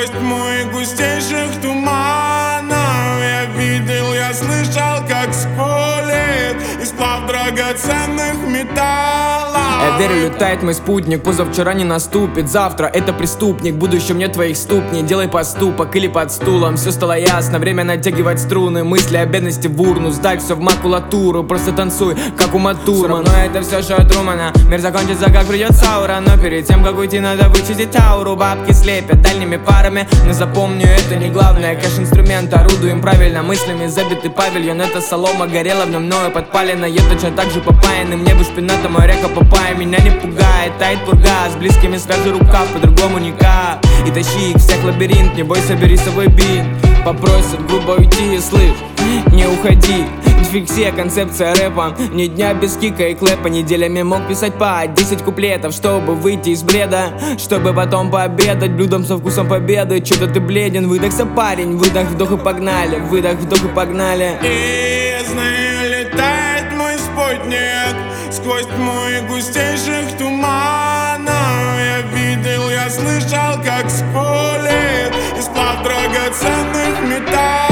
Сквозь тьму густейших туманов я видел, я слышал, как скулит и сплав драгоценных металлов. Я верю, летает мой спутник, позавчера не наступит. Завтра это преступник, в будущем нет твоих ступней. Делай поступок или под стулом, все стало ясно. Время натягивать струны, мысли о бедности в урну. Сдай все в макулатуру, просто танцуй, как у Матурмана. Но это все шоу Трумана. Мир закончится, как придет Саура. Но перед тем, как уйти, надо вычистить ауру. Бабки слепят дальними парами, но запомню, это не главное. Кэш-инструмент, орудуем правильно мыслями. Забитый павильон, это солома горела в нем, мною подпалена. Я точно так же попаянный, мне бы шпината, моя река Папайя. Меня не пугает, тает пурга. С близкими свяжи рукав, по-другому никак. И тащи их всех в лабиринт, не бойся, бери с собой бинт. Попросят грубо уйти, слышь, не уходи. Фиксия, концепция рэпа. Ни дня без кика и клэпа. Неделями мог писать по 10 куплетов, чтобы выйти из бреда, чтобы потом пообедать блюдом со вкусом победы. Чё-то ты бледен, выдохся, парень. Выдох, вдох и погнали. Выдох, вдох и погнали. И я знаю, летает мой спутник сквозь тьму и густейших туманов. Я видел, я слышал, как скулит и сплав драгоценных металлов.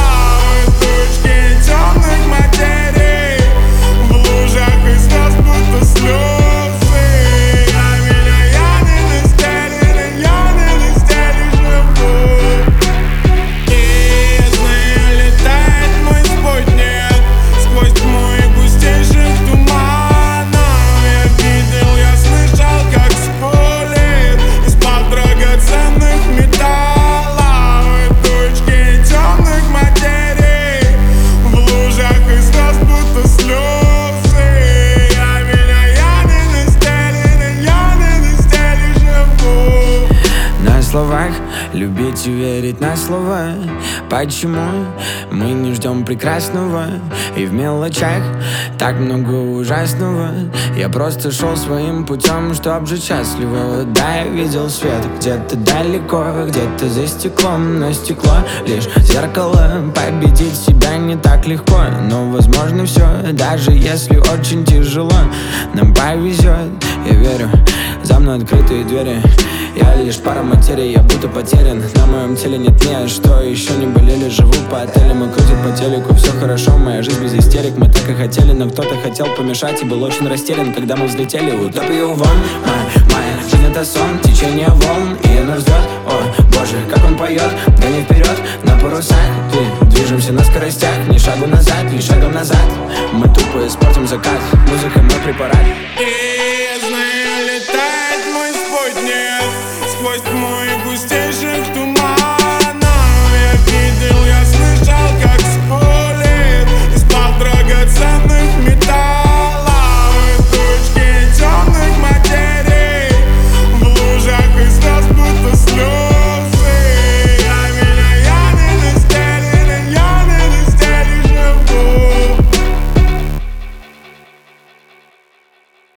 Тучки темных материй в лужах и слез будто слезы. А меня янины стелишь живут. И я знаю, летает мой спутник сквозь тьму и густейших туманов. Я видел, я слышал, как скулит и сплав драгоценных металлов. Тучки темных материй в лужах и слез будто слезы. А меня янины стелишь живут. На словах любить и верить на слова. Почему мы не ждем прекрасного? И в мелочах так много ужасного. Я просто шел своим путем, чтоб жить счастливо. Да, я видел свет где-то далеко, где-то за стеклом. Но стекло лишь зеркало. Победить себя не так легко, но возможно все, даже если очень тяжело. Нам повезет, я верю, за мной открытые двери. Я лишь пара материи, я будто потерян. На моем теле нет ни что, еще не болели, живу по отелям и крутит по телеку. Все хорошо, моя жизнь без истерик. Мы так и хотели, но кто-то хотел помешать и был очень растерян, когда мы взлетели. Утопию вон, моя жизнь это сон, течение волн, и нас ждет. О, боже, как он поет, гони вперед на парусах. Движемся на скоростях, ни шагу назад, ни шагом назад. Мы тупо испортим закат, музыка мой препарат.